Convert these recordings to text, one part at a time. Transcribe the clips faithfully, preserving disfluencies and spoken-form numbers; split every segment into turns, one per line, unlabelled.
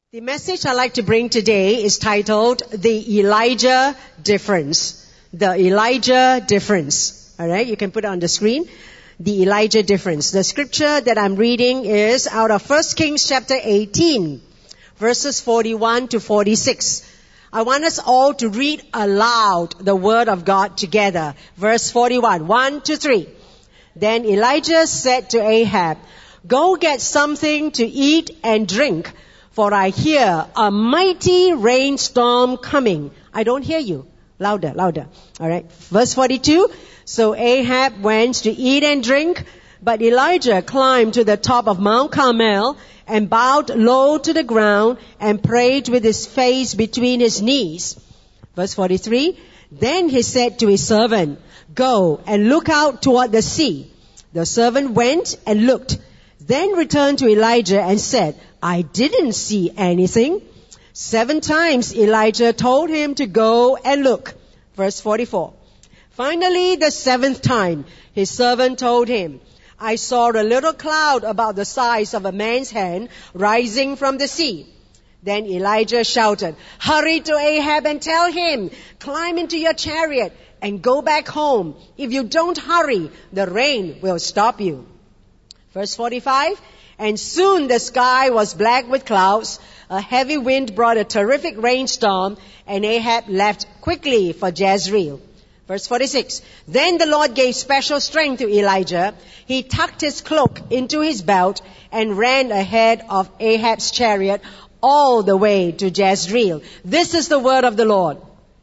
The message I'd like to bring today is titled, The Elijah Difference. The Elijah Difference. Alright, you can put it on the screen. The Elijah Difference. The scripture that I'm reading is out of First Kings chapter eighteen, verses forty-one to forty-six. I want us all to read aloud the word of God together. Verse forty-one, one to three. Then Elijah said to Ahab, "Go get something to eat and drink, for I hear a mighty rainstorm coming." I don't hear you. Louder, louder. Alright. Verse forty-two. So Ahab went to eat and drink, but Elijah climbed to the top of Mount Carmel and bowed low to the ground and prayed with his face between his knees. Verse forty-three. Then he said to his servant, "Go and look out toward the sea." The servant went and looked, then returned to Elijah and said, "I didn't see anything." Seven times Elijah told him to go and look. Verse forty-four. Finally, the seventh time, his servant told him, "I saw a little cloud about the size of a man's hand rising from the sea." Then Elijah shouted, "Hurry to Ahab and tell him, climb into your chariot and go back home. If you don't hurry, the rain will stop you." Verse forty-five. And soon the sky was black with clouds. A heavy wind brought a terrific rainstorm, and Ahab left quickly for Jezreel. Verse forty-six. Then the Lord gave special strength to Elijah. He tucked his cloak into his belt and ran ahead of Ahab's chariot all the way to Jezreel. This is the word of the Lord.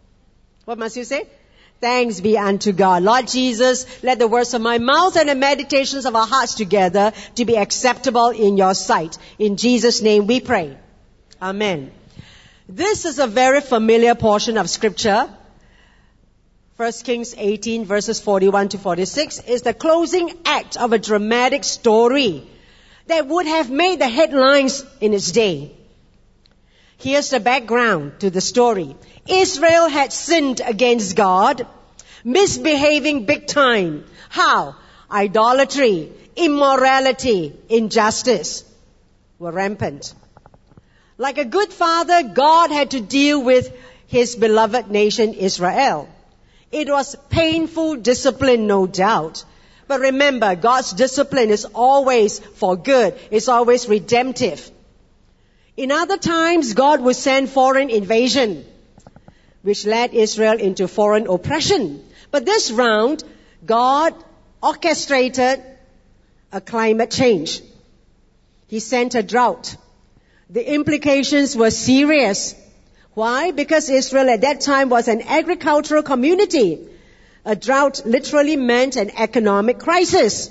What must you say? Thanks be unto God. Lord Jesus, let the words of my mouth and the meditations of our hearts together to be acceptable in your sight. In Jesus' name we pray. Amen. This is a very familiar portion of scripture. First Kings eighteen verses forty-one to forty-six is the closing act of a dramatic story that would have made the headlines in its day. Here's the background to the story. Israel had sinned against God, misbehaving big time. How? Idolatry, immorality, injustice were rampant. Like a good father, God had to deal with his beloved nation Israel. It was painful discipline, no doubt. But remember, God's discipline is always for good. It's always redemptive. In other times, God would send foreign invasion, which led Israel into foreign oppression. But this round, God orchestrated a climate change. He sent a drought. The implications were serious. Why? Because Israel at that time was an agricultural community. A drought literally meant an economic crisis.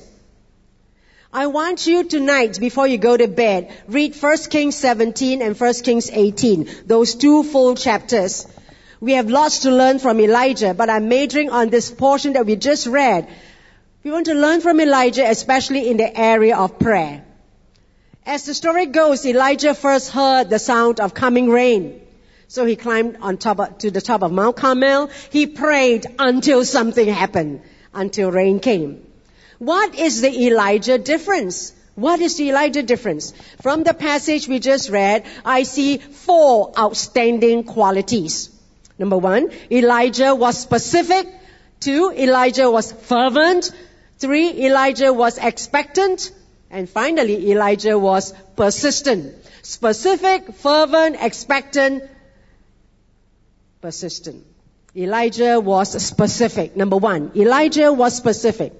I want you tonight, before you go to bed, read First Kings seventeen and First Kings eighteen, those two full chapters. We have lots to learn from Elijah, but I'm majoring on this portion that we just read. We want to learn from Elijah, especially in the area of prayer. As the story goes, Elijah first heard the sound of coming rain. So he climbed on top of, to the top of Mount Carmel. He prayed until something happened, until rain came. What is the Elijah difference? What is the Elijah difference? From the passage we just read, I see four outstanding qualities. Number one, Elijah was specific. Two, Elijah was fervent. Three, Elijah was expectant. And finally, Elijah was persistent. Specific, fervent, expectant, persistent. Elijah was specific. Number one, Elijah was specific.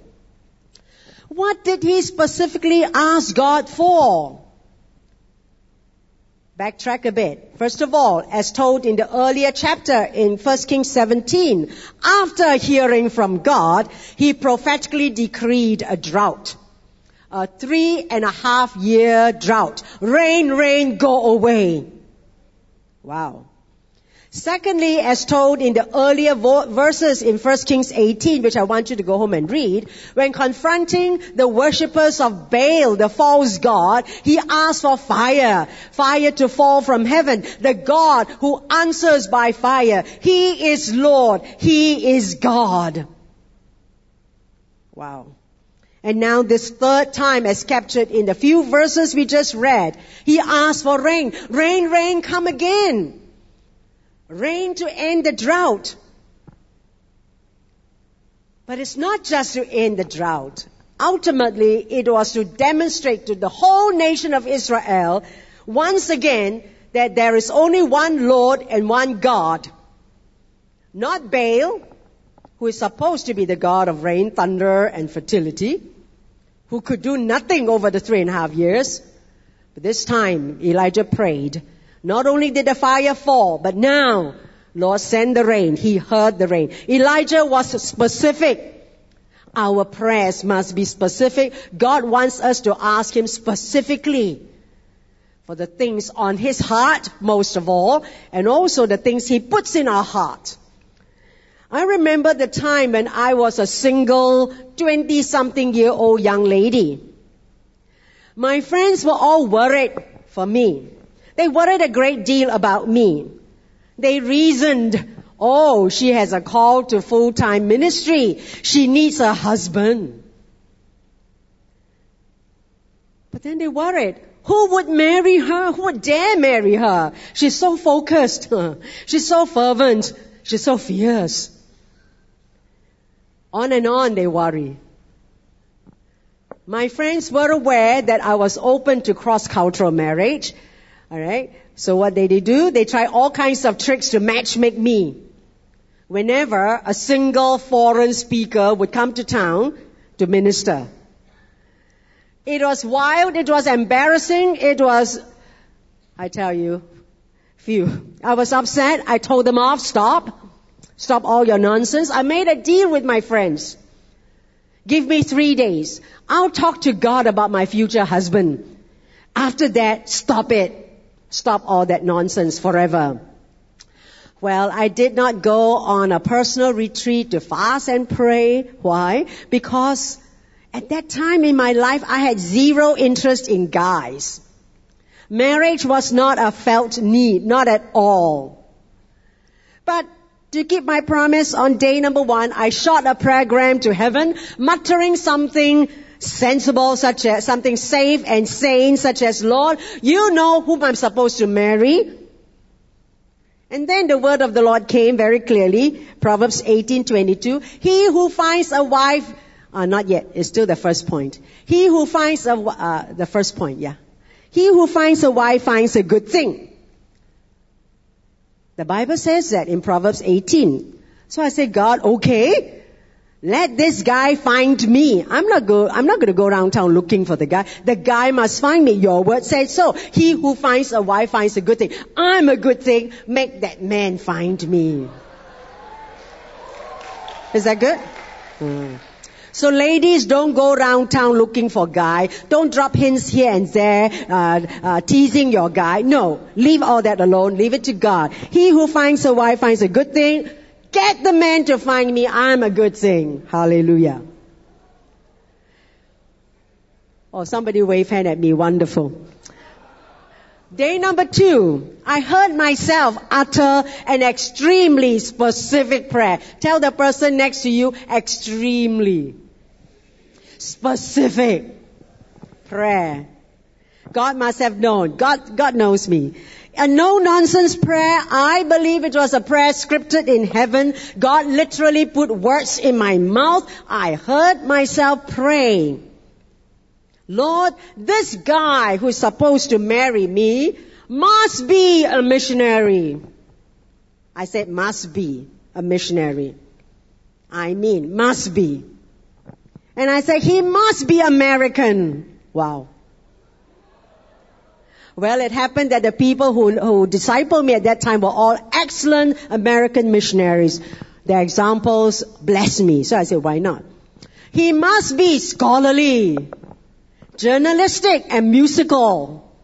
What did he specifically ask God for? Backtrack a bit. First of all, as told in the earlier chapter in First Kings seventeen, after hearing from God, he prophetically decreed a drought. A three and a half year drought. Rain, rain, go away. Wow. Secondly, as told in the earlier vo- verses in First Kings eighteen, which I want you to go home and read, when confronting the worshippers of Baal, the false god, he asked for fire, fire to fall from heaven, the God who answers by fire. He is Lord. He is God. Wow. And now this third time, as captured in the few verses we just read, he asked for rain. Rain, rain, come again. Rain to end the drought. But it's not just to end the drought. Ultimately, it was to demonstrate to the whole nation of Israel, once again, that there is only one Lord and one God. Not Baal, who is supposed to be the God of rain, thunder, and fertility, who could do nothing over the three and a half years. But this time, Elijah prayed. Not only did the fire fall, but now, Lord sent the rain. He heard the rain. Elijah was specific. Our prayers must be specific. God wants us to ask Him specifically for the things on His heart, most of all, and also the things He puts in our heart. I remember the time when I was a single, twenty-something-year-old young lady. My friends were all worried for me. They worried a great deal about me. They reasoned, oh, she has a call to full-time ministry. She needs a husband. But then they worried, who would marry her? Who would dare marry her? She's so focused. She's so fervent. She's so fierce. On and on they worry. My friends were aware that I was open to cross-cultural marriage. Alright? So what did they do? They tried all kinds of tricks to matchmake me. Whenever a single foreign speaker would come to town to minister. It was wild, it was embarrassing, it was, I tell you, phew. I was upset, I told them off, stop. Stop all your nonsense. I made a deal with my friends. Give me three days. I'll talk to God about my future husband. After that, stop it. Stop all that nonsense forever. Well, I did not go on a personal retreat to fast and pray. Why? Because at that time in my life, I had zero interest in guys. Marriage was not a felt need, not at all. But to keep my promise, on day number one, I shot a prayer to heaven, muttering something sensible, such as something safe and sane, such as, Lord, you know whom I'm supposed to marry. And then the word of the Lord came very clearly, Proverbs eighteen twenty-two. He who finds a wife, uh, not yet, it's still the first point. He who finds a, uh, the first point, yeah. He who finds a wife finds a good thing. The Bible says that in Proverbs eighteen. So I said, God, okay, let this guy find me. I'm not go, I'm not going to go around town looking for the guy. The guy must find me. Your word says so. He who finds a wife finds a good thing. I'm a good thing. Make that man find me. Is that good? Hmm. So ladies, don't go around town looking for guy. Don't drop hints here and there, uh, uh, teasing your guy. No, leave all that alone. Leave it to God. He who finds a wife finds a good thing. Get the man to find me. I'm a good thing. Hallelujah. Oh, somebody wave hand at me. Wonderful. Day number two, I heard myself utter an extremely specific prayer. Tell the person next to you, extremely specific prayer. God must have known. God, God knows me. A no-nonsense prayer. I believe it was a prayer scripted in heaven. God literally put words in my mouth. I heard myself praying. Lord, this guy who's supposed to marry me must be a missionary. I said must be a missionary. I mean must be. And I said he must be American. Wow. Well, it happened that the people who, who discipled me at that time were all excellent American missionaries. Their examples blessed me. So I said, why not? He must be scholarly, journalistic, and musical.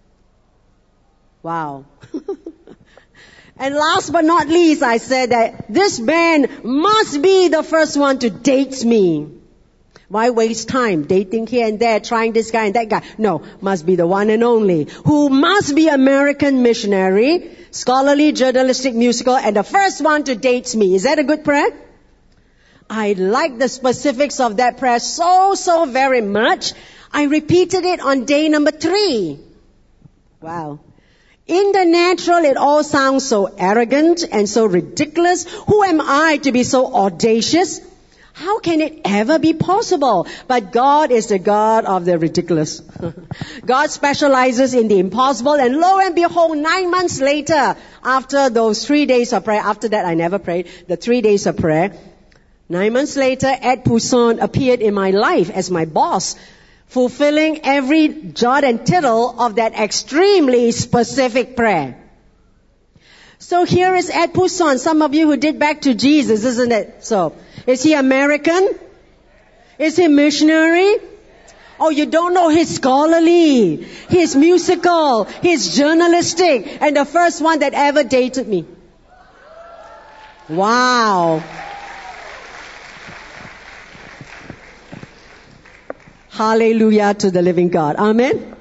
Wow. And last but not least, I said that this man must be the first one to date me. Why waste time dating here and there, trying this guy and that guy? No, must be the one and only, who must be American missionary, scholarly, journalistic, musical, and the first one to date me. Is that a good prayer? I like the specifics of that prayer so, so very much. I repeated it on day number three. Wow. In the natural, it all sounds so arrogant and so ridiculous. Who am I to be so audacious? How can it ever be possible? But God is the God of the ridiculous. God specializes in the impossible, and lo and behold, nine months later, after those three days of prayer, after that I never prayed, the three days of prayer, nine months later, Ed Pousson appeared in my life as my boss, fulfilling every jot and tittle of that extremely specific prayer. So here is Ed Pousson, some of you who did back to Jesus, isn't it? So, is he American? Is he missionary? Oh, you don't know he's scholarly, he's musical, he's journalistic, and the first one that ever dated me. Wow. Hallelujah to the living God. Amen.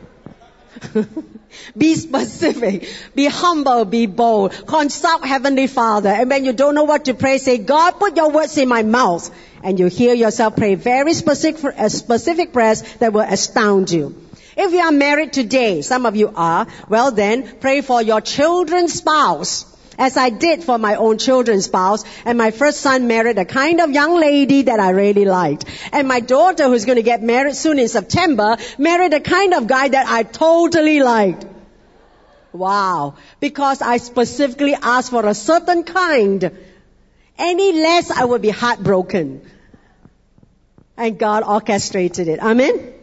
Be specific, be humble, be bold. Consult Heavenly Father. And when you don't know what to pray, say, God, put your words in my mouth. And you hear yourself pray very specific, uh, specific prayers that will astound you. If you are married today, some of you are, well then, pray for your children's spouse. As I did for my own children's spouse. And my first son married a kind of young lady that I really liked. And my daughter, who's going to get married soon in September, married a kind of guy that I totally liked. Wow. Because I specifically asked for a certain kind. Any less, I would be heartbroken. And God orchestrated it. Amen?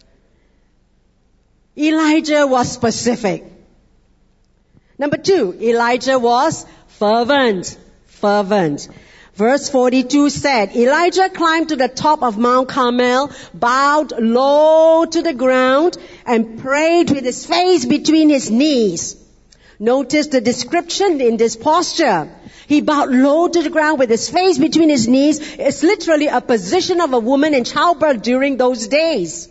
Elijah was specific. Number two, Elijah was fervent. Fervent. Verse forty-two said, Elijah climbed to the top of Mount Carmel, bowed low to the ground, and prayed with his face between his knees. Notice the description in this posture. He bowed low to the ground with his face between his knees. It's literally a position of a woman in childbirth during those days.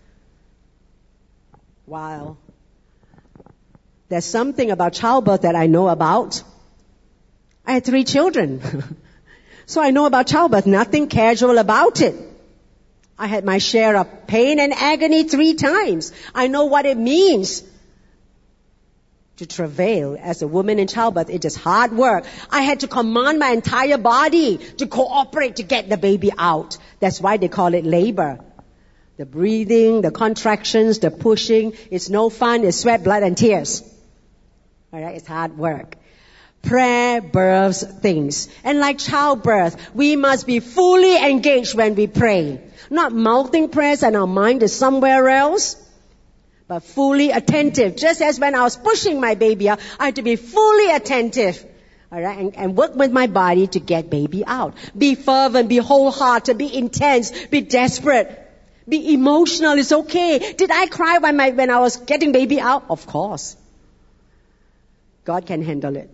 Wow. There's something about childbirth that I know about. I had three children. So I know about childbirth. Nothing casual about it. I had my share of pain and agony three times. I know what it means to travail as a woman in childbirth. It is hard work. I had to command my entire body to cooperate to get the baby out. That's why they call it labor. The breathing, the contractions, the pushing. It's no fun. It's sweat, blood, and tears. All right, it's hard work. Prayer births things. And like childbirth, we must be fully engaged when we pray. Not mouthing prayers and our mind is somewhere else, but fully attentive. Just as when I was pushing my baby out, I had to be fully attentive. All right, and, and work with my body to get baby out. Be fervent, be wholehearted, be intense, be desperate. Be emotional. It's okay. Did I cry when, my, when I was getting baby out? Of course. God can handle it.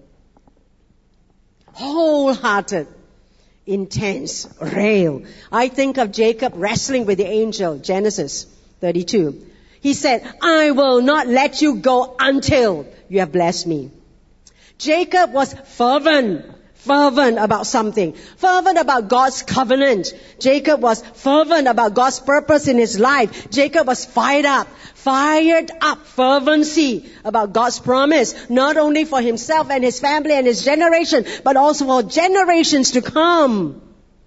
Wholehearted, intense, real. I think of Jacob wrestling with the angel, Genesis thirty-two. He said, I will not let you go until you have blessed me. Jacob was fervent, fervent about something. Fervent about God's covenant. Jacob was fervent about God's purpose in his life. Jacob was fired up. Fired up fervency about God's promise, not only for himself and his family and his generation, but also for generations to come.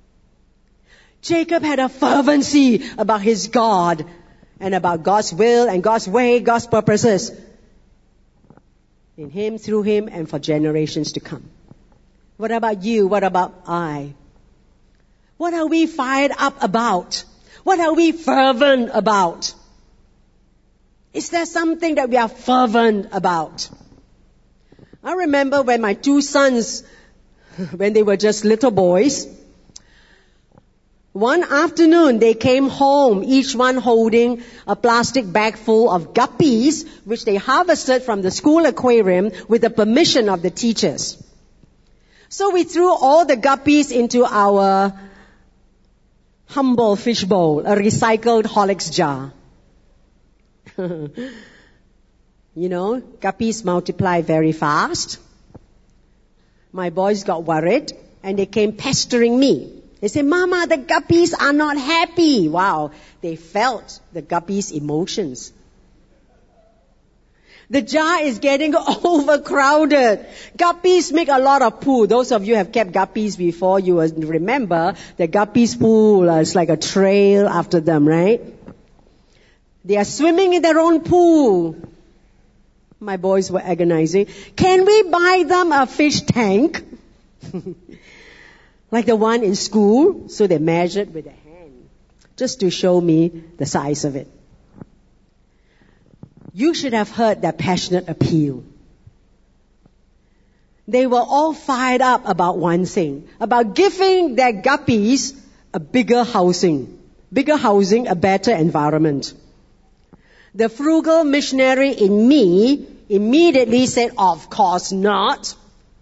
Jacob had a fervency about his God and about God's will and God's way, God's purposes in him, through him, and for generations to come. What about you? What about I? What are we fired up about? What are we fervent about? Is there something that we are fervent about? I remember when my two sons, when they were just little boys, one afternoon they came home, each one holding a plastic bag full of guppies, which they harvested from the school aquarium with the permission of the teachers. So we threw all the guppies into our humble fish bowl, a recycled Horlicks jar. You know, guppies multiply very fast. My boys got worried and they came pestering me. They say, Mama, the guppies are not happy. Wow. They felt the guppies' emotions. The jar is getting overcrowded. Guppies make a lot of poo. Those of you who have kept guppies before, you will remember the guppies' poo is like a trail after them, right? They are swimming in their own pool. My boys were agonizing. Can we buy them a fish tank? Like the one in school? So they measured with a hand, just to show me the size of it. You should have heard their passionate appeal. They were all fired up about one thing, about giving their guppies a bigger housing. Bigger housing, a better environment. The frugal missionary in me immediately said, of course not.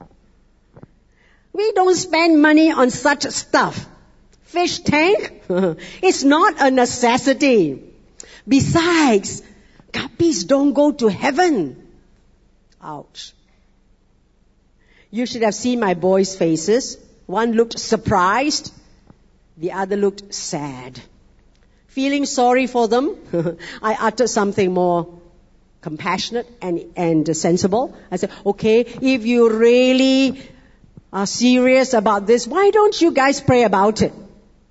We don't spend money on such stuff. Fish tank? It's not a necessity. Besides, guppies don't go to heaven. Ouch. You should have seen my boys' faces. One looked surprised. The other looked sad. Feeling sorry for them, I uttered something more compassionate and, and sensible. I said, okay, if you really are serious about this, why don't you guys pray about it?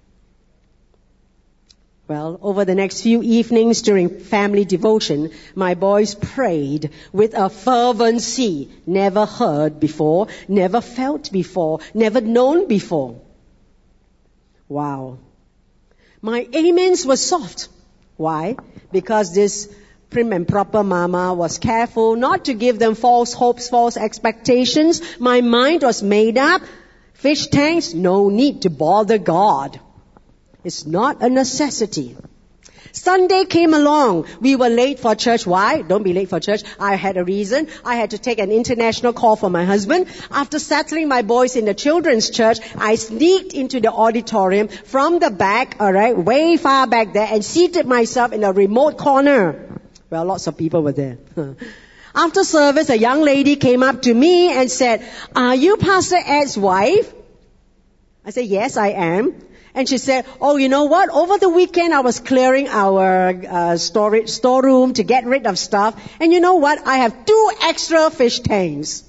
Well, over the next few evenings during family devotion, my boys prayed with a fervency never heard before, never felt before, never known before. Wow. My amens were soft. Why? Because this prim and proper mama was careful not to give them false hopes, false expectations. My mind was made up. Fish tanks, no need to bother God. It's not a necessity. Sunday came along. We were late for church. Why? Don't be late for church. I had a reason. I had to take an international call for my husband. After settling my boys in the children's church, I sneaked into the auditorium from the back, alright, way far back there, and seated myself in a remote corner. Well, lots of people were there. After service, a young lady came up to me and said, are you Pastor Ed's wife? I said, yes, I am. And she said, oh, you know what? Over the weekend, I was clearing our uh, storage storeroom to get rid of stuff. And you know what? I have two extra fish tanks.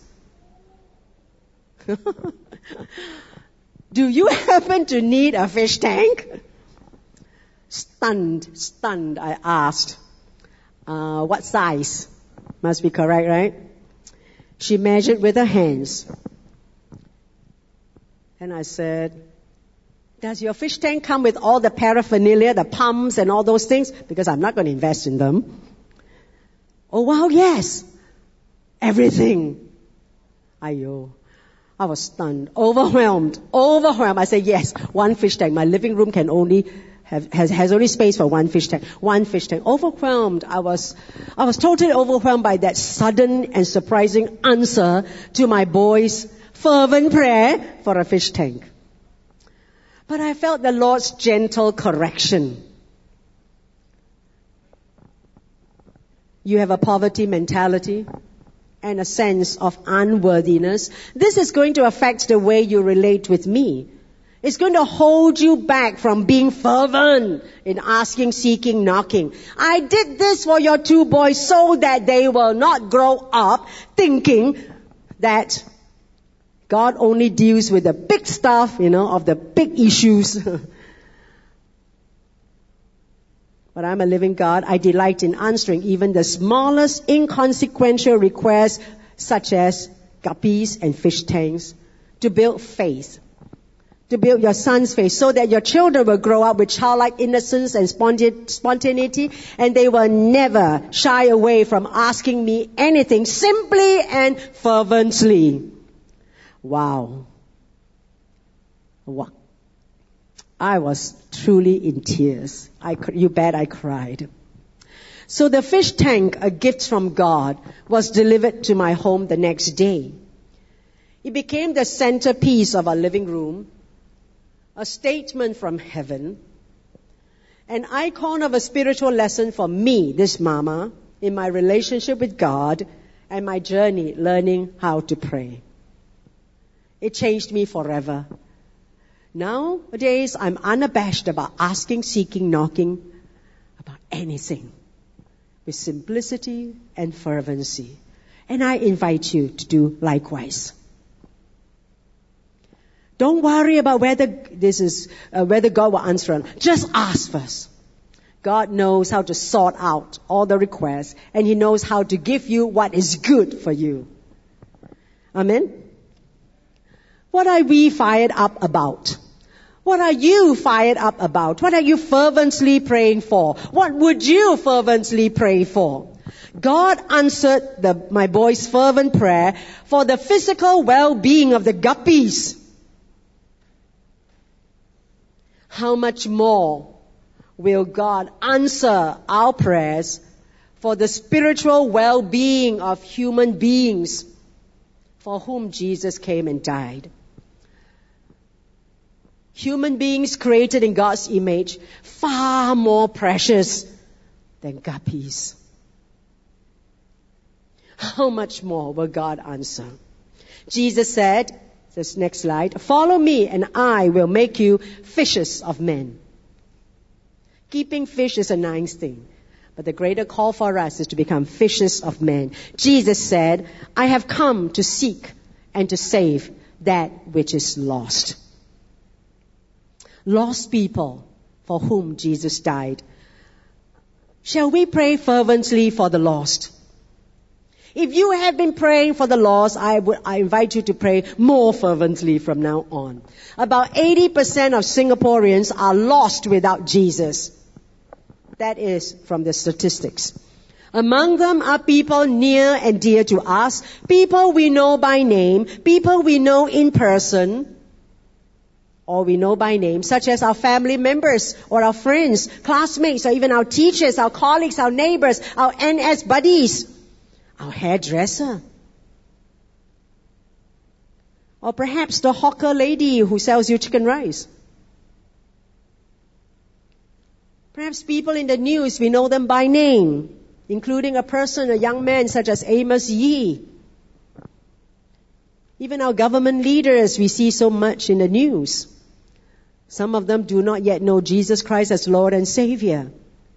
Do you happen to need a fish tank? Stunned, stunned, I asked. Uh, what size? Must be correct, right? She measured with her hands. And I said, does your fish tank come with all the paraphernalia, the pumps and all those things? Because I'm not going to invest in them. Oh, wow, yes. Everything. Ayo. I was stunned, overwhelmed, overwhelmed. I said, yes, one fish tank. My living room can only have, has, has only space for one fish tank. One fish tank. Overwhelmed. I was, I was totally overwhelmed by that sudden and surprising answer to my boys' fervent prayer for a fish tank. But I felt the Lord's gentle correction. You have a poverty mentality and a sense of unworthiness. This is going to affect the way you relate with me. It's going to hold you back from being fervent in asking, seeking, knocking. I did this for your two boys so that they will not grow up thinking that God only deals with the big stuff, you know, of the big issues. But I'm a living God. I delight in answering even the smallest inconsequential requests, such as guppies and fish tanks, to build faith, to build your son's faith, so that your children will grow up with childlike innocence and spontaneity, and they will never shy away from asking me anything simply and fervently. Wow. Wow. I was truly in tears. I, you bet I cried. So the fish tank, a gift from God, was delivered to my home the next day. It became the centerpiece of our living room, a statement from heaven, an icon of a spiritual lesson for me, this mama, in my relationship with God and my journey learning how to pray. It changed me forever. Nowadays, I'm unabashed about asking, seeking, knocking about anything with simplicity and fervency. And I invite you to do likewise. Don't worry about whether this is, uh, whether God will answer or not. Just ask first. God knows how to sort out all the requests, and He knows how to give you what is good for you. Amen? What are we fired up about? What are you fired up about? What are you fervently praying for? What would you fervently pray for? God answered the, my boy's fervent prayer for the physical well-being of the guppies. How much more will God answer our prayers for the spiritual well-being of human beings for whom Jesus came and died? Human beings created in God's image, far more precious than guppies. How much more will God answer? Jesus said, this next slide, "Follow me and I will make you fishers of men." Keeping fish is a nice thing, but the greater call for us is to become fishers of men. Jesus said, "I have come to seek and to save that which is lost." Lost people for whom Jesus died. Shall we pray fervently for the lost? If you have been praying for the lost, I, would, I invite you to pray more fervently from now on. About eighty percent of Singaporeans are lost without Jesus. That is from the statistics. Among them are people near and dear to us, people we know by name, people we know in person, or we know by name, such as our family members or our friends, classmates, or even our teachers, our colleagues, our neighbors, our N S buddies, our hairdresser. Or perhaps the hawker lady who sells you chicken rice. Perhaps people in the news, we know them by name, including a person, a young man such as Amos Yee. Even our government leaders, we see so much in the news. Some of them do not yet know Jesus Christ as Lord and Savior.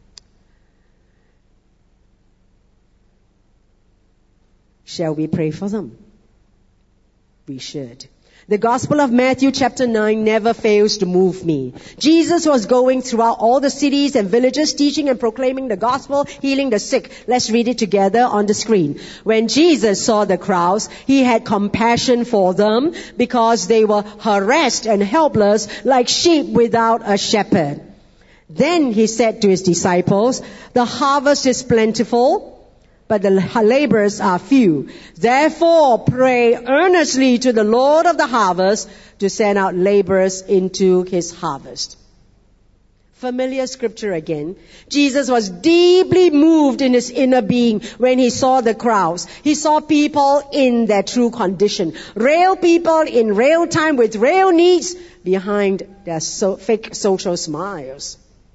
Shall we pray for them? We should. The Gospel of Matthew chapter nine never fails to move me. Jesus was going throughout all the cities and villages, teaching and proclaiming the gospel, healing the sick. Let's read it together on the screen. When Jesus saw the crowds, He had compassion for them because they were harassed and helpless like sheep without a shepherd. Then He said to His disciples, "The harvest is plentiful, but the laborers are few. Therefore, pray earnestly to the Lord of the harvest to send out laborers into His harvest." Familiar scripture again. Jesus was deeply moved in His inner being when He saw the crowds. He saw people in their true condition. Real people in real time with real needs behind their so fake social smiles.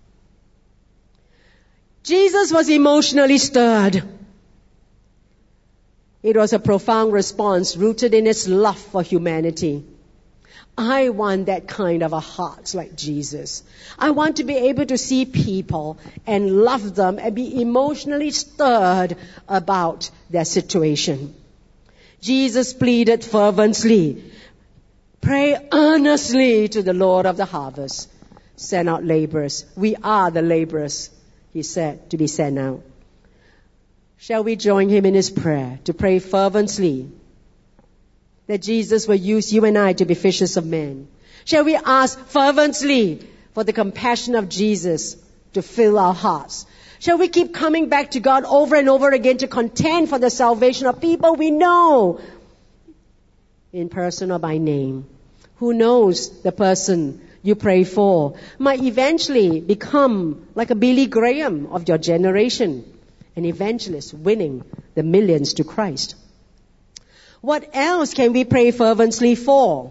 Jesus was emotionally stirred. It was a profound response rooted in His love for humanity. I want that kind of a heart like Jesus. I want to be able to see people and love them and be emotionally stirred about their situation. Jesus pleaded fervently, "Pray earnestly to the Lord of the harvest. Send out laborers." We are the laborers, He said, to be sent out. Shall we join Him in His prayer to pray fervently that Jesus will use you and I to be fishers of men? Shall we ask fervently for the compassion of Jesus to fill our hearts? Shall we keep coming back to God over and over again to contend for the salvation of people we know in person or by name? Who knows, the person you pray for might eventually become like a Billy Graham of your generation, an evangelist winning the millions to Christ. What else can we pray fervently for?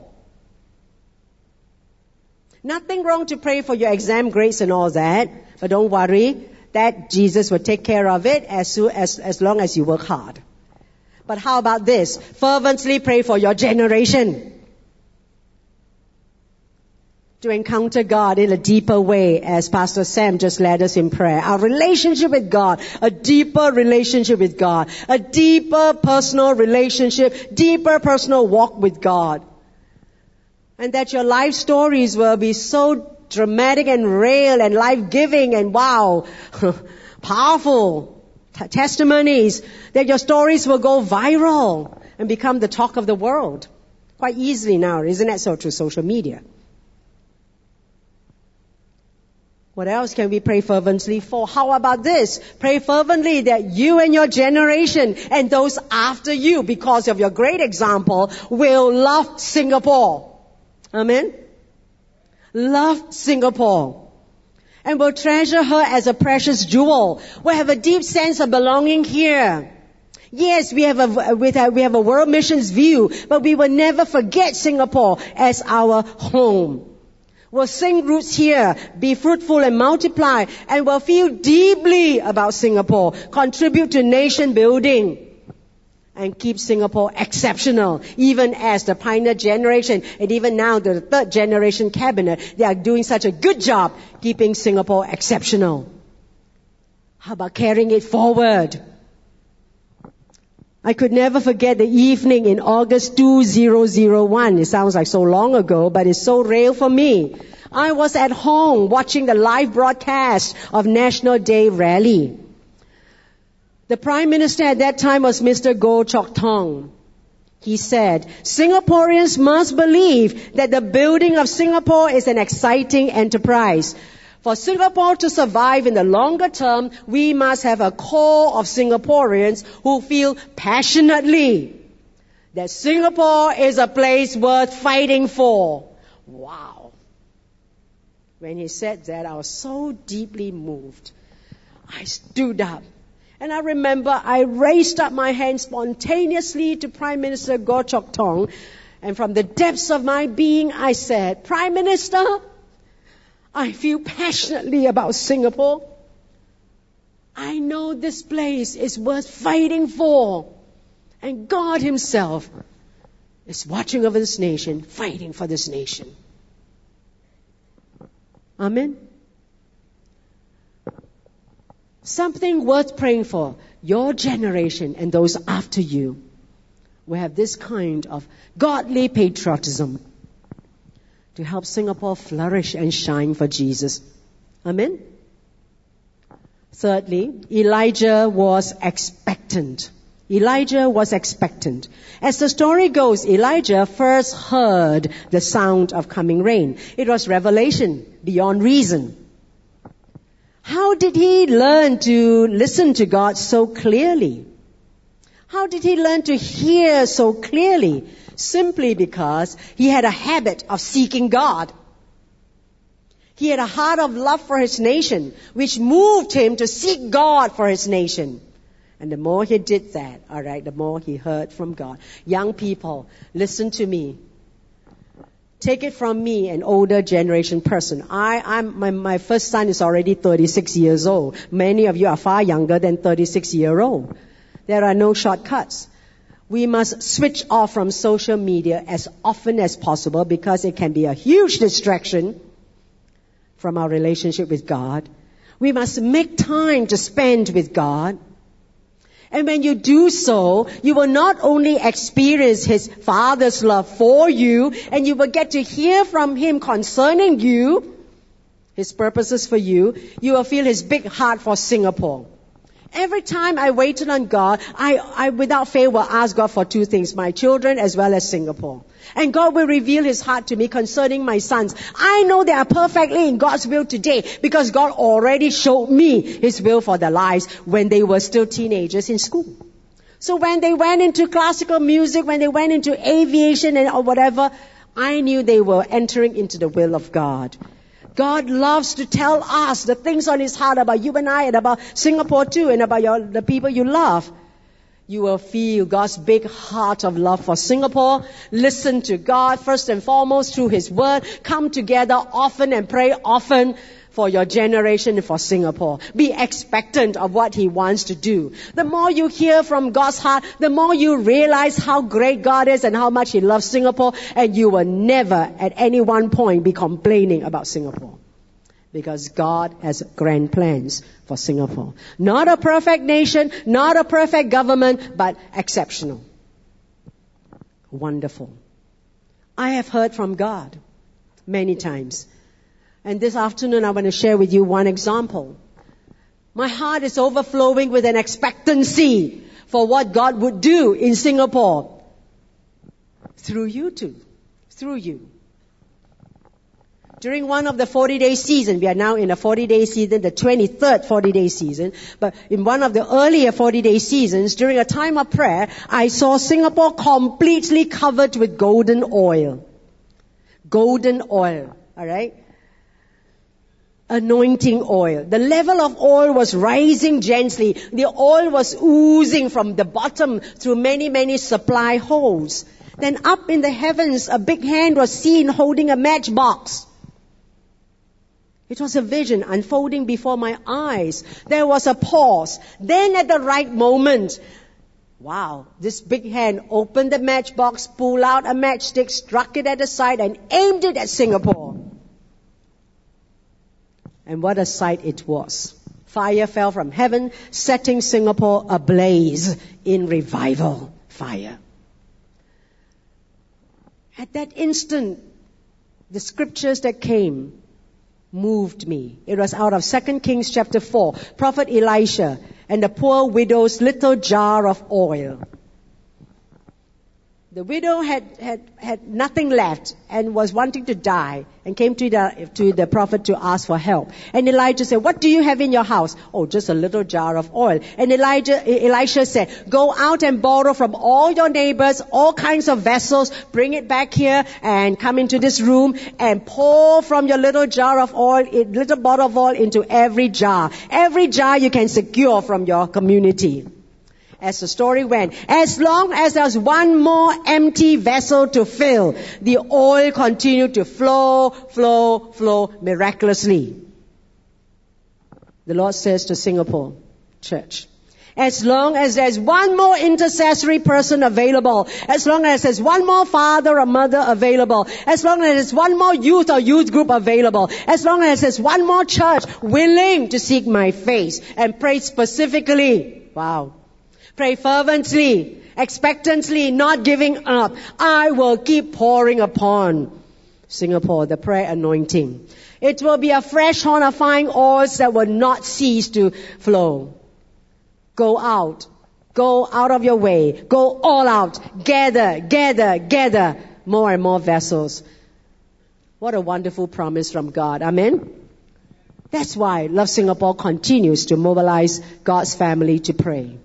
Nothing wrong to pray for your exam grades and all that, but don't worry, that Jesus will take care of it as soon as, as long as you work hard. But how about this? Fervently pray for your generation. to encounter God in a deeper way, as Pastor Sam just led us in prayer. Our relationship with God, a deeper relationship with God, a deeper personal relationship, deeper personal walk with God. And that your life stories will be so dramatic and real and life-giving and wow, powerful t- testimonies, that your stories will go viral and become the talk of the world. Quite easily now, isn't that so, through social media? What else can we pray fervently for? How about this? Pray fervently that you and your generation and those after you, because of your great example, will love Singapore. Amen? Love Singapore. And will treasure her as a precious jewel. Will have a deep sense of belonging here. Yes, we have a, we have a world missions view, but we will never forget Singapore as our home. We'll sing roots here, be fruitful and multiply, and will feel deeply about Singapore, contribute to nation building, and keep Singapore exceptional, even as the pioneer generation, and even now the third generation cabinet, they are doing such a good job keeping Singapore exceptional. How about carrying it forward? I could never forget the evening in August two thousand one. It sounds like so long ago, but it's so real for me. I was at home watching the live broadcast of National Day Rally. The Prime Minister at that time was Mister Goh Chok Tong. He said, Singaporeans must believe that the building of Singapore is an exciting enterprise. For Singapore to survive in the longer term, we must have a core of Singaporeans who feel passionately that Singapore is a place worth fighting for. Wow. When he said that, I was so deeply moved. I stood up. And I remember I raised up my hand spontaneously to Prime Minister Goh Chok Tong. And from the depths of my being, I said, Prime Minister, I feel passionately about Singapore. I know this place is worth fighting for. And God Himself is watching over this nation, fighting for this nation. Amen. Something worth praying for. Your generation and those after you will have this kind of godly patriotism to help Singapore flourish and shine for Jesus. Amen? Thirdly, Elijah was expectant. Elijah was expectant. As the story goes, Elijah first heard the sound of coming rain. It was revelation beyond reason. How did he learn to listen to God so clearly? How did he learn to hear so clearly? Simply because he had a habit of seeking God. He had a heart of love for his nation, which moved him to seek God for his nation. And the more he did that, all right, the more he heard from God. Young people, listen to me. Take it from me, an older generation person. I, I'm, my, my first son is already thirty-six years old. Many of you are far younger than thirty-six years old. There are no shortcuts. We must switch off from social media as often as possible because it can be a huge distraction from our relationship with God. We must make time to spend with God. And when you do so, you will not only experience His Father's love for you, and you will get to hear from Him concerning you, His purposes for you. You will feel His big heart for Singapore. Every time I waited on God, I, I without fail will ask God for two things, my children as well as Singapore. And God will reveal His heart to me concerning my sons. I know they are perfectly in God's will today because God already showed me His will for their lives when they were still teenagers in school. So when they went into classical music, when they went into aviation and or whatever, I knew they were entering into the will of God. God loves to tell us the things on His heart about you and I and about Singapore too and about your, the people you love. You will feel God's big heart of love for Singapore. Listen to God first and foremost through His Word. Come together often and pray often for your generation and for Singapore. Be expectant of what He wants to do. The more you hear from God's heart, the more you realize how great God is and how much He loves Singapore, and you will never at any one point be complaining about Singapore. Because God has grand plans for Singapore. Not a perfect nation, not a perfect government, but exceptional. Wonderful. I have heard from God many times. And this afternoon I want to share with you one example. My heart is overflowing with an expectancy for what God would do in Singapore. Through you too. Through you. During one of the forty-day season, we are now in a forty-day season, the twenty-third forty-day season, but in one of the earlier forty-day seasons, during a time of prayer, I saw Singapore completely covered with golden oil. Golden oil, alright? Anointing oil. The level of oil was rising gently. The oil was oozing from the bottom through many, many supply holes. Then up in the heavens, a big hand was seen holding a matchbox. It was a vision unfolding before my eyes. There was a pause. Then at the right moment, wow, this big hand opened the matchbox, pulled out a matchstick, struck it at the side and aimed it at Singapore. And what a sight it was. Fire fell from heaven, setting Singapore ablaze in revival fire. At that instant, the scriptures that came moved me. It was out of Second Kings chapter four, Prophet Elisha and the poor widow's little jar of oil. The widow had, had, had nothing left and was wanting to die and came to the, to the prophet to ask for help. And Elijah said, what do you have in your house? Oh, just a little jar of oil. And Elijah, Elisha said, go out and borrow from all your neighbors, all kinds of vessels, bring it back here and come into this room and pour from your little jar of oil, little bottle of oil into every jar. Every jar you can secure from your community. As the story went, as long as there was one more empty vessel to fill, the oil continued to flow, flow, flow miraculously. The Lord says to Singapore Church, as long as there's one more intercessory person available, as long as there's one more father or mother available, as long as there's one more youth or youth group available, as long as there's one more church willing to seek my face and pray specifically, wow, pray fervently, expectantly, not giving up, I will keep pouring upon Singapore the prayer anointing. It will be a fresh horn of fine oils that will not cease to flow. Go out. Go out of your way. Go all out. Gather, gather, gather more and more vessels. What a wonderful promise from God. Amen? That's why Love Singapore continues to mobilize God's family to pray.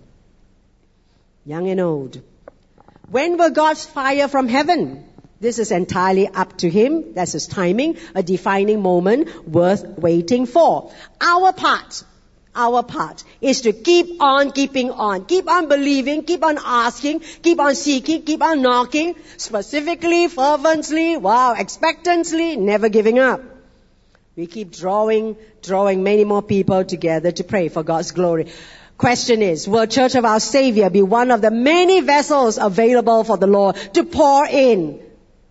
Young and old. When will God's fire from heaven? This is entirely up to Him. That's His timing, a defining moment worth waiting for. Our part, our part is to keep on keeping on. Keep on believing, keep on asking, keep on seeking, keep on knocking, specifically, fervently, wow, expectantly, never giving up. We keep drawing, drawing many more people together to pray for God's glory. Question is, will Church of Our Savior be one of the many vessels available for the Lord to pour in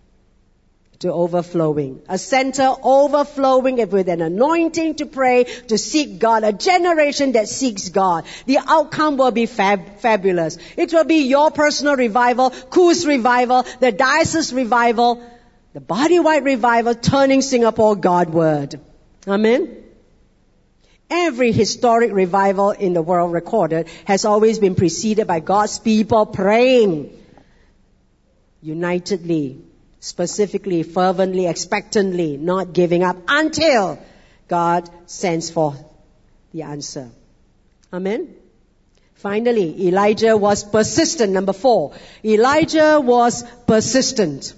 to overflowing? A center overflowing with an anointing to pray, to seek God, a generation that seeks God. The outcome will be fab- fabulous. It will be your personal revival, Ku's revival, the diocese revival, the body-wide revival, turning Singapore Godward. Amen? Every historic revival in the world recorded has always been preceded by God's people praying unitedly, specifically, fervently, expectantly, not giving up until God sends forth the answer. Amen? Finally, Elijah was persistent. Number four, Elijah was persistent.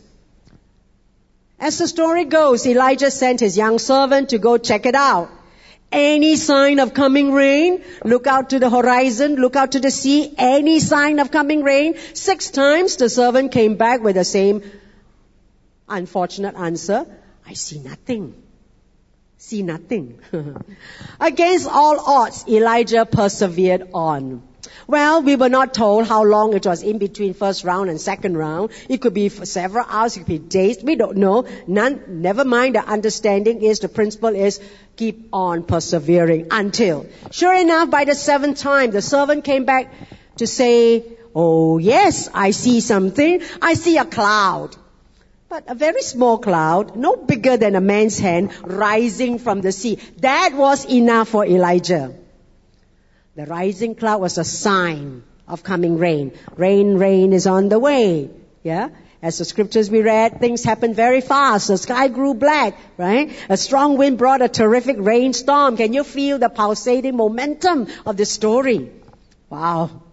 As the story goes, Elijah sent his young servant to go check it out. Any sign of coming rain, look out to the horizon, look out to the sea, any sign of coming rain. Six times the servant came back with the same unfortunate answer. I see nothing. See nothing. Against all odds, Elijah persevered on. Well, we were not told how long it was in between first round and second round. It could be for several hours, it could be days. We don't know. None, never mind. The understanding is, the principle is, keep on persevering until. Sure enough, by the seventh time, the servant came back to say, oh yes, I see something. I see a cloud. But a very small cloud, no bigger than a man's hand, rising from the sea. That was enough for Elijah. The rising cloud was a sign of coming rain. Rain, rain is on the way. Yeah? As the scriptures we read, things happened very fast. The sky grew black, right? A strong wind brought a terrific rainstorm. Can you feel the pulsating momentum of the story? Wow.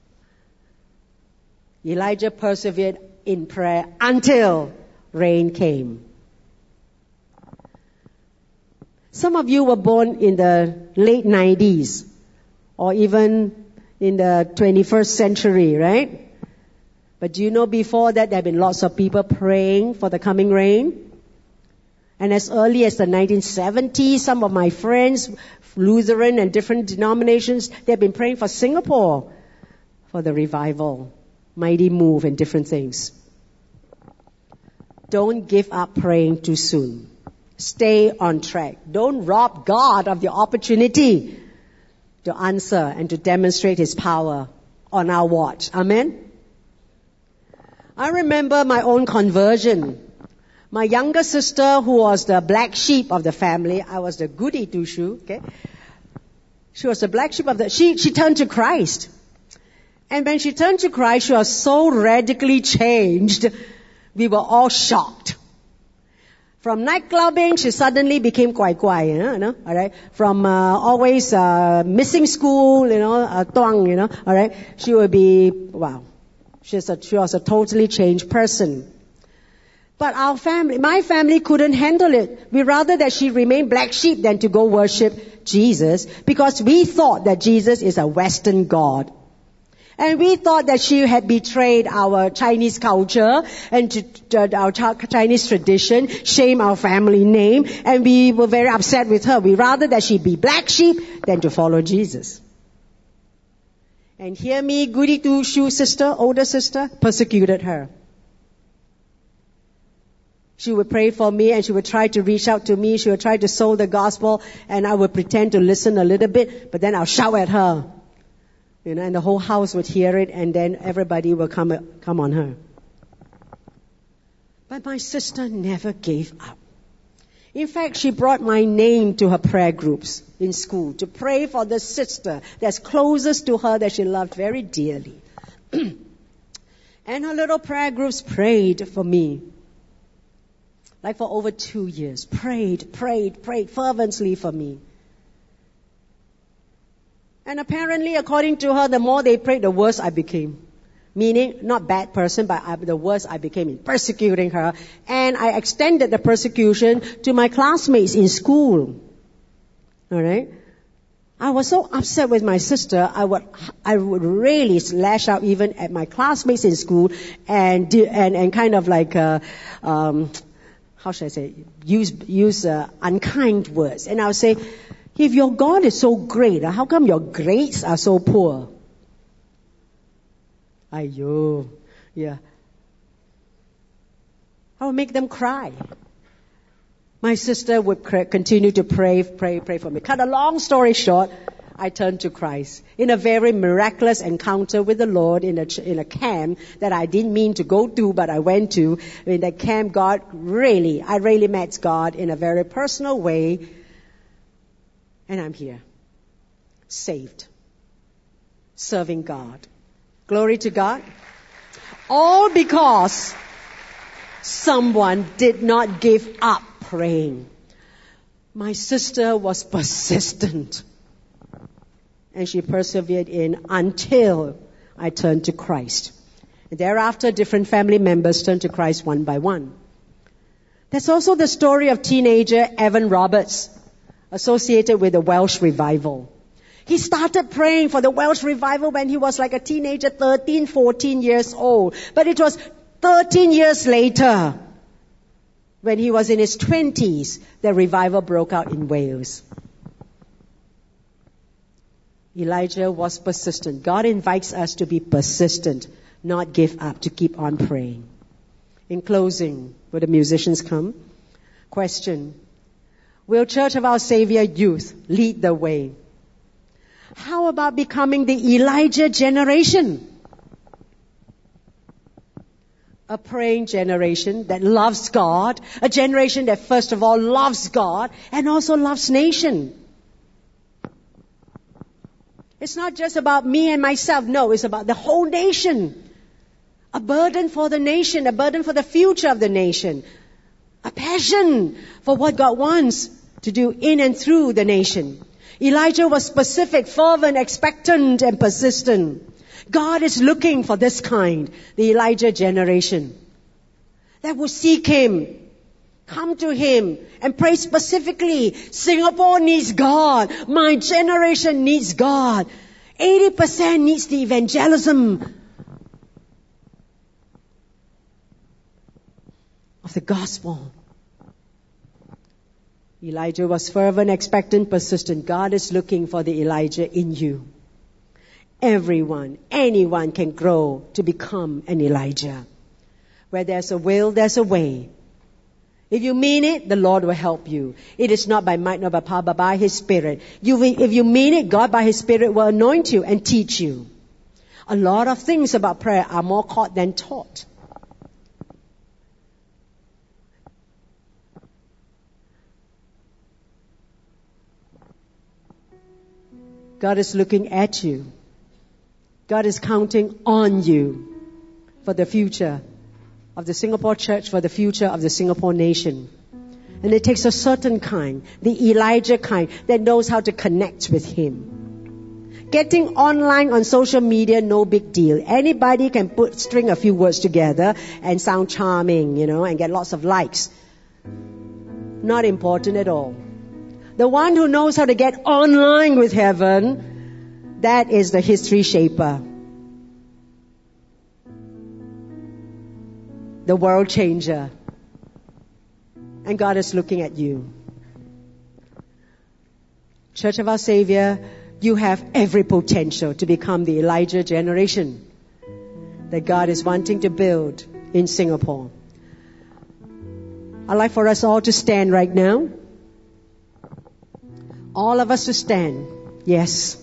Elijah persevered in prayer until rain came. Some of you were born in the late nineties. Or even in the twenty-first century, right? But do you know before that there have been lots of people praying for the coming rain? And as early as the nineteen seventies, some of my friends, Lutheran and different denominations, they've been praying for Singapore for the revival, mighty move and different things. Don't give up praying too soon. Stay on track. Don't rob God of the opportunity to answer and to demonstrate His power on our watch. Amen? I remember my own conversion. My younger sister, who was the black sheep of the family, I was the goody two-shoe, okay? She was the black sheep of the, she, she turned to Christ. And when she turned to Christ, she was so radically changed, we were all shocked. From night clubbing, she suddenly became quai quai, you know, you know, all right. From uh, always uh, missing school, you know, uh, tuang, you know, all right. She would be, wow, she's a, she was a totally changed person. But our family, my family couldn't handle it. We rather that she remain black sheep than to go worship Jesus, because we thought that Jesus is a Western God. And we thought that she had betrayed our Chinese culture and to, to our Chinese tradition, shame our family name, and we were very upset with her. We rather that she be black sheep than to follow Jesus. And hear me, goody two-shoe sister, older sister, persecuted her. She would pray for me and she would try to reach out to me. She would try to sow the gospel and I would pretend to listen a little bit, but then I'll shout at her. You know, and the whole house would hear it, and then everybody will come, come on her. But my sister never gave up. In fact, she brought my name to her prayer groups in school to pray for the sister that's closest to her that she loved very dearly. And her little prayer groups prayed for me. Like for over two years. Prayed, prayed, prayed fervently for me. And apparently, according to her, the more they prayed, the worse I became. Meaning, not bad person, but I, the worse I became in persecuting her. And I extended the persecution to my classmates in school. Alright? I was so upset with my sister, I would, I would really lash out even at my classmates in school and, and, and kind of like, uh, um, how should I say, use, use, uh, unkind words. And I would say, if your God is so great, how come your grades are so poor? Aiyo, yeah. I would make them cry. My sister would pray, continue to pray, pray, pray for me. Cut a long story short, I turned to Christ in a very miraculous encounter with the Lord in a in a camp that I didn't mean to go to, but I went to. In that camp, God really, I really met God in a very personal way. And I'm here, saved, serving God. Glory to God. All because someone did not give up praying. My sister was persistent. And she persevered in until I turned to Christ. And thereafter, different family members turned to Christ one by one. That's also the story of teenager Evan Roberts, associated with the Welsh revival. He started praying for the Welsh revival when he was like a teenager, thirteen, fourteen years old. But it was thirteen years later When he was in his twenties, the revival broke out in Wales. Elijah was persistent. God invites us to be persistent, not give up, to keep on praying. In closing, will the musicians come? Question. Will Church of Our Savior youth lead the way? How about becoming the Elijah generation? A praying generation that loves God, a generation that first of all loves God and also loves nation. It's not just about me and myself. No, it's about the whole nation. A burden for the nation, a burden for the future of the nation. A passion for what God wants to do in and through the nation. Elijah was specific, fervent, expectant, and persistent. God is looking for this kind, the Elijah generation, that will seek Him, come to Him, and pray specifically. Singapore needs God. My generation needs God. eighty percent needs the evangelism of the gospel. Elijah was fervent, expectant, persistent. God is looking for the Elijah in you. Everyone, anyone can grow to become an Elijah. Where there's a will, there's a way. If you mean it, the Lord will help you. It is not by might nor by power, but by His Spirit. You, if you mean it, God by His Spirit will anoint you and teach you. A lot of things about prayer are more caught than taught. God is looking at you. God is counting on you for the future of the Singapore church, for the future of the Singapore nation. And it takes a certain kind, the Elijah kind, that knows how to connect with Him. Getting online on social media, no big deal. Anybody can put string a few words together and sound charming, you know, and get lots of likes. Not important at all. The one who knows how to get online with heaven, that is the history shaper. The world changer. And God is looking at you. Church of Our Savior, you have every potential to become the Elijah generation that God is wanting to build in Singapore. I'd like for us all to stand right now. All of us to stand. Yes.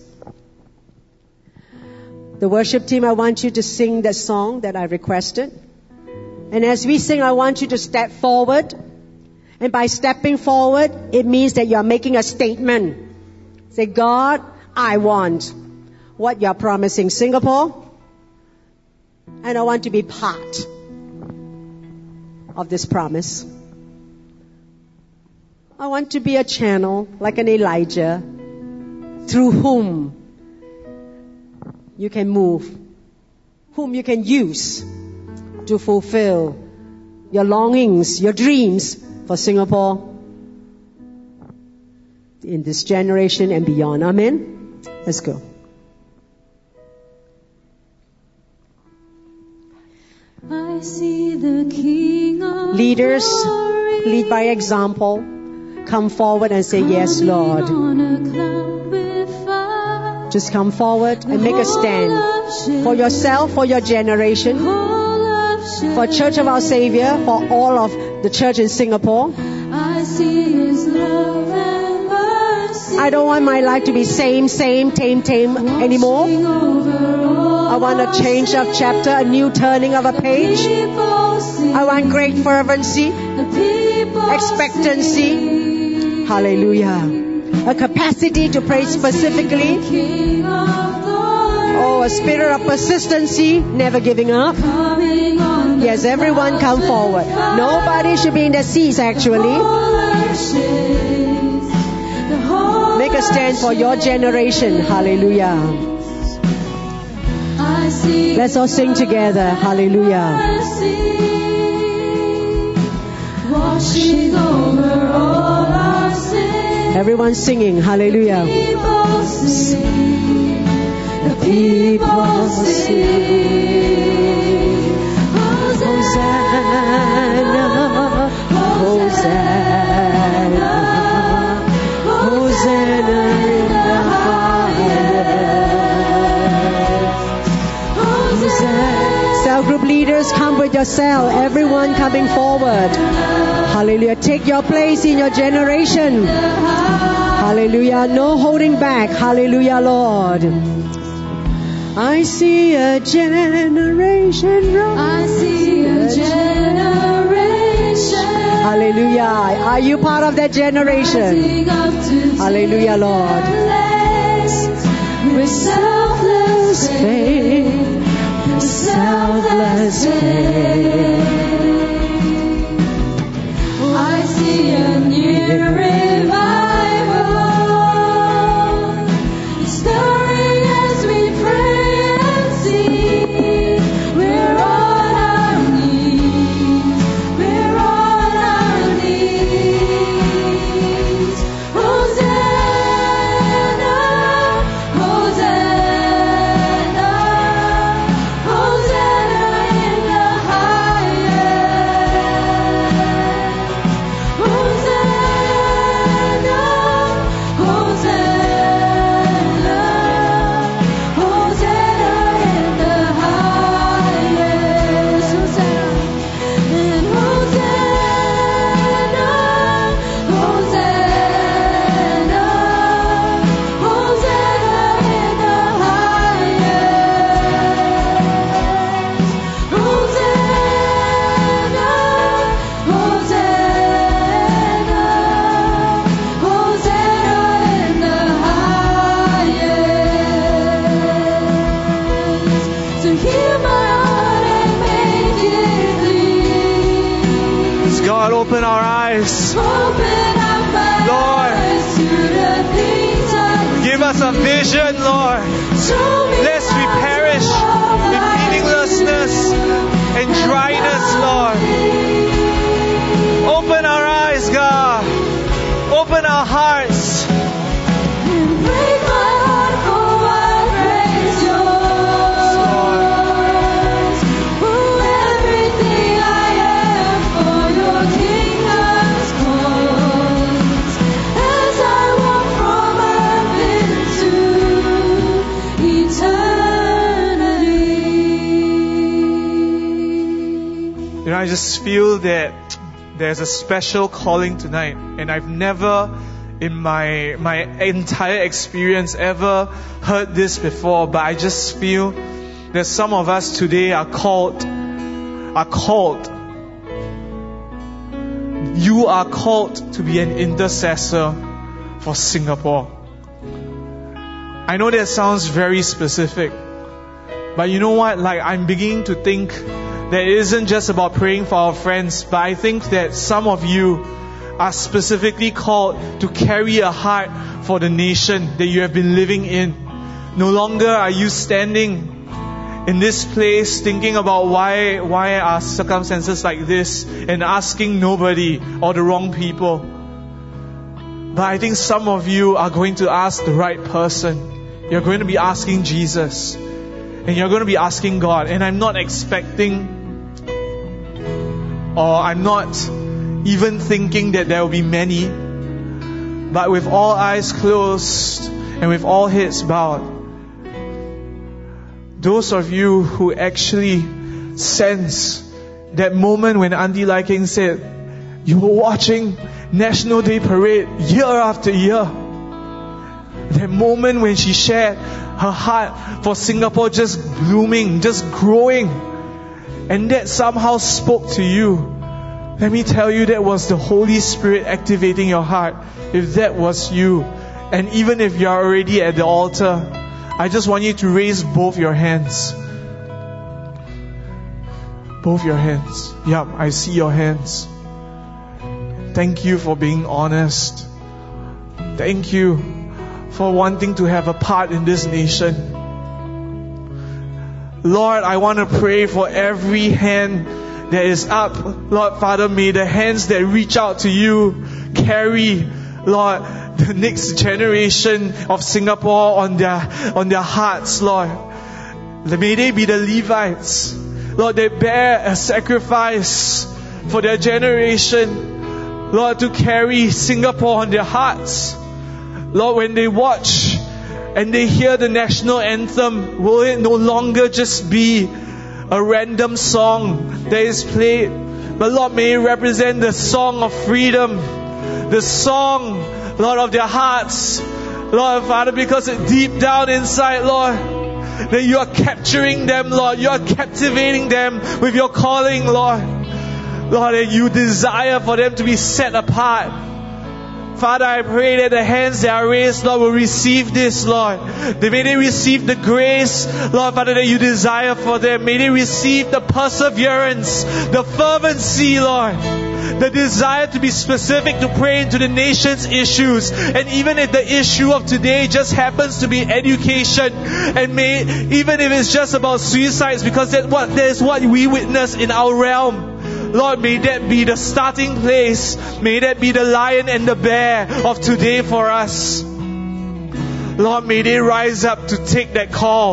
The worship team, I want you to sing that song that I requested. And as we sing, I want you to step forward. And by stepping forward, it means that you're making a statement. Say, God, I want what you're promising Singapore. And I want to be part of this promise. I want to be a channel like an Elijah through whom you can move, whom you can use to fulfill your longings, your dreams for Singapore in this generation and beyond. Amen? Let's go.
I see the King of
Leaders,
glory.
lead by example. Come forward and say, yes, Lord. Just come forward and make a stand for yourself, for your generation, for Church of Our Savior, for all of the church in Singapore.
I see His love and mercy.
I don't want my life to be same, same, tame, tame anymore. I want a change of chapter, a new turning of a page. I want great fervency, expectancy. Hallelujah. A capacity to pray specifically. Oh, a spirit of persistency, never giving up. Yes, everyone come forward. Nobody should be in the seats actually. Make a stand for your generation. Hallelujah. Let's all sing together. Hallelujah.
Washing over all our sins.
Everyone singing. Hallelujah.
People sing. The people sing. Hosanna.
Hosanna. your cell, everyone coming forward. Hallelujah. Take your place in your generation. Hallelujah. No holding back. Hallelujah, Lord. I see a generation rise.
I see a generation.
Hallelujah. Are you part of that generation? Hallelujah, Lord.
With selfless faith, selfless faith. I see a new revival, stirring as we pray and sing. We're on our knees, we're on our knees. Hosanna, Hosanna, Hosanna in the highest. Hosanna, Hosanna, Hosanna in the highest. Hosanna, and Hosanna, Hosanna, Hosanna in the highest. Hosanna, Hosanna, Hosanna in the highest. So hear my heart and make it clean.
God, open our eyes.
Open up my
Lord.
eyes to the things I
Give us a vision, Lord.
show me.
Lest we
how to
perish
love
in
like
meaninglessness and dryness, Lord. Open our eyes, God. Open our hearts.
And break my heart for what praise yours. For everything I am for your kingdom's cause. As I walk from earth into eternity.
You know, I just feel that there's a special calling tonight, and I've never in my my entire experience ever heard this before, but I just feel that some of us today are called are called you are called to be an intercessor for Singapore. I know that sounds very specific, but you know what, like I'm beginning to think that it isn't just about praying for our friends, but I think that some of you are specifically called to carry a heart for the nation that you have been living in. No longer are you standing in this place thinking about why why are circumstances like this and asking nobody or the wrong people. But I think some of you are going to ask the right person. You're going to be asking Jesus. And you're going to be asking God. And I'm not expecting or I'm not even thinking that there will be many. But with all eyes closed and with all heads bowed, those of you who actually sense that moment when Auntie Lai King said, you were watching National Day Parade year after year. That moment when she shared her heart for Singapore just blooming, just growing, and that somehow spoke to you. Let me tell you, that was the Holy Spirit activating your heart. If that was you, and even if you are already at the altar, I just want you to raise both your hands. Both your hands. Yup, I see your hands. Thank you for being honest. Thank you for wanting to have a part in this nation. Lord, I want to pray for every hand that is up. Lord Father, may the hands that reach out to you carry, Lord, the next generation of Singapore on their on their hearts, Lord. May they be the Levites, Lord, they bear a sacrifice for their generation, Lord, to carry Singapore on their hearts. Lord, when they watch and they hear the national anthem, will it no longer just be a random song that is played. But Lord, may it represent the song of freedom, the song, Lord, of their hearts. Lord, Father, because deep down inside, Lord, that you are capturing them, Lord. You are captivating them with your calling, Lord. Lord, that you desire for them to be set apart. Father, I pray that the hands that are raised, Lord, will receive this, Lord. They may they receive the grace, Lord, Father, that you desire for them. May they receive the perseverance, the fervency, Lord. The desire to be specific to pray into the nation's issues. And even if the issue of today just happens to be education, and may, even if it's just about suicides, because that's what, that is what we witness in our realm. Lord, may that be the starting place. May that be the lion and the bear of today for us. Lord, may they rise up to take that call.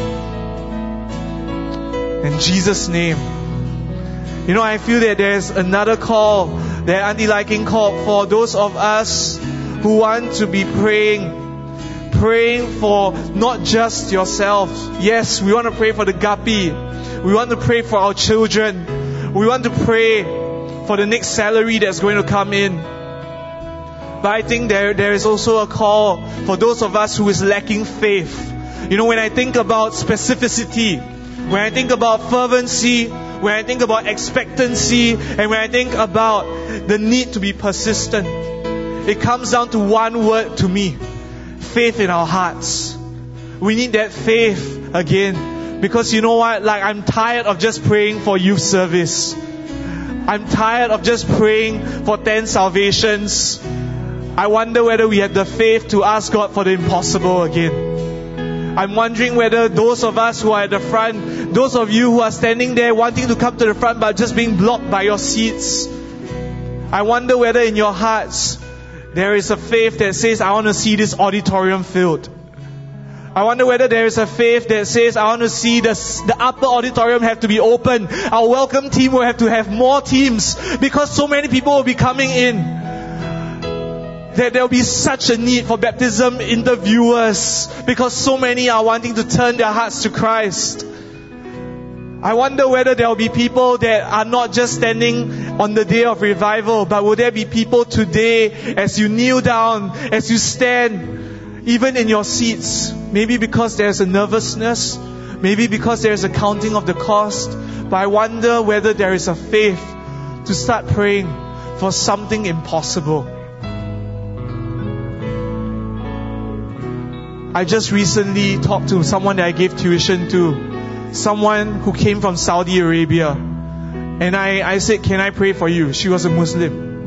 In Jesus' name. You know, I feel that there's another call that Auntie Liking called for those of us who want to be praying. Praying for not just yourself. Yes, we want to pray for the guppy. We want to pray for our children. We want to pray for the next salary that's going to come in. But I think there, there is also a call for those of us who is lacking faith. You know, when I think about specificity, when I think about fervency, when I think about expectancy, and when I think about the need to be persistent, it comes down to one word to me: faith in our hearts. We need that faith again. Because you know what? Like, I'm tired of just praying for youth service. I'm tired of just praying for ten salvations. I wonder whether we have the faith to ask God for the impossible again. I'm wondering whether those of us who are at the front, those of you who are standing there wanting to come to the front but just being blocked by your seats, I wonder whether in your hearts there is a faith that says, I want to see this auditorium filled. I wonder whether there is a faith that says, I want to see the, the upper auditorium have to be open. Our welcome team will have to have more teams because so many people will be coming in. That there will be such a need for baptism interviewers because so many are wanting to turn their hearts to Christ. I wonder whether there will be people that are not just standing on the day of revival, but will there be people today as you kneel down, as you stand, even in your seats, maybe because there's a nervousness, maybe because there's a counting of the cost, but I wonder whether there is a faith to start praying for something impossible. I just recently talked to someone that I gave tuition to, someone who came from Saudi Arabia, and I, I said, can I pray for you? She was a Muslim.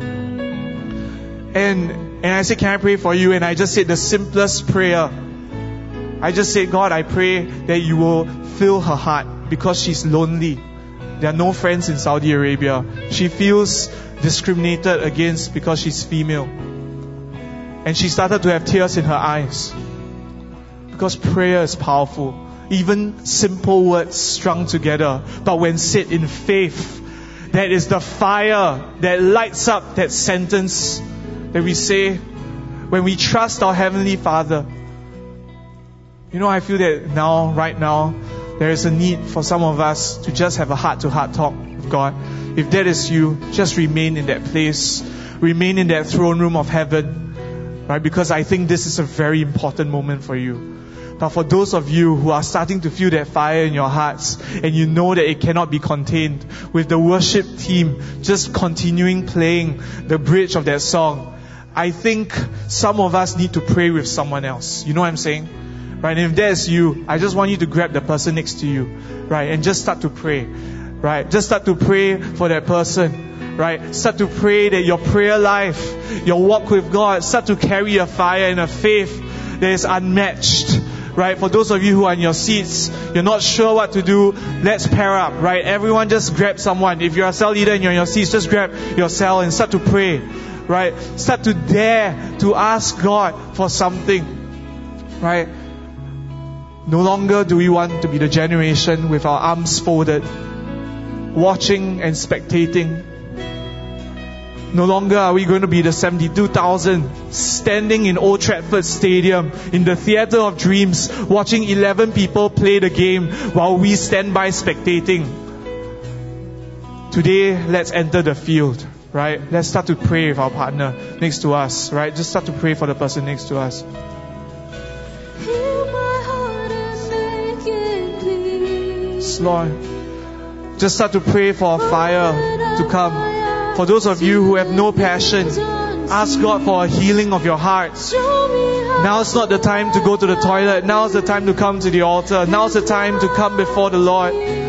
And And I said, can I pray for you? And I just said the simplest prayer. I just said, God, I pray that you will fill her heart because she's lonely. There are no friends in Saudi Arabia. She feels discriminated against because she's female. And she started to have tears in her eyes. Because prayer is powerful. Even simple words strung together. But when said in faith, that is the fire that lights up that sentence that we say when we trust our Heavenly Father. You know, I feel that now, right now, there is a need for some of us to just have a heart-to-heart talk with God. If that is you, just remain in that place. Remain in that throne room of heaven. Right? Because I think this is a very important moment for you. But for those of you who are starting to feel that fire in your hearts, and you know that it cannot be contained, with the worship team just continuing playing the bridge of that song, I think some of us need to pray with someone else. You know what I'm saying? Right? And if that's you, I just want you to grab the person next to you, right? And just start to pray, right? Just start to pray for that person, right? Start to pray that your prayer life, your walk with God, start to carry a fire and a faith that is unmatched, right? For those of you who are in your seats, you're not sure what to do, let's pair up, right? Everyone just grab someone. If you're a cell leader and you're in your seats, just grab your cell and start to pray. Right? Start to dare to ask God for something. Right? No longer do we want to be the generation with our arms folded, watching and spectating. No longer are we going to be the seventy-two thousand standing in Old Trafford Stadium in the theatre of dreams, watching eleven people play the game while we stand by spectating. Today, let's enter the field, right? Let's start to pray with our partner next to us, right? Just start to pray for the person next to us.
Heal my heart and make it clean.
Lord, just start to pray for a fire to come. For those of you who have no passion, ask God for a healing of your hearts. Now is not the time to go to the toilet. Now is the time to come to the altar. Now is the time to come before the Lord.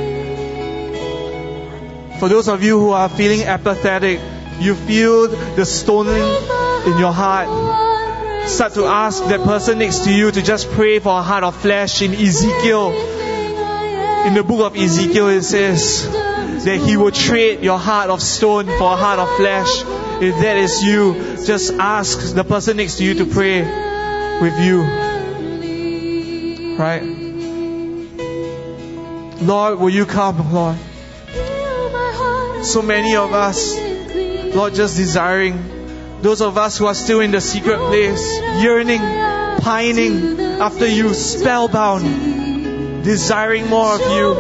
For those of you who are feeling apathetic, you feel the stoning in your heart, start to ask that person next to you to just pray for a heart of flesh. In Ezekiel, in the book of Ezekiel, it says that He will trade your heart of stone for a heart of flesh. If that is you, just ask the person next to you to pray with you. Right? Lord, will you come, Lord? So many of us, Lord, just desiring. Those of us who are still in the secret place, yearning, pining after you, spellbound, desiring more of you.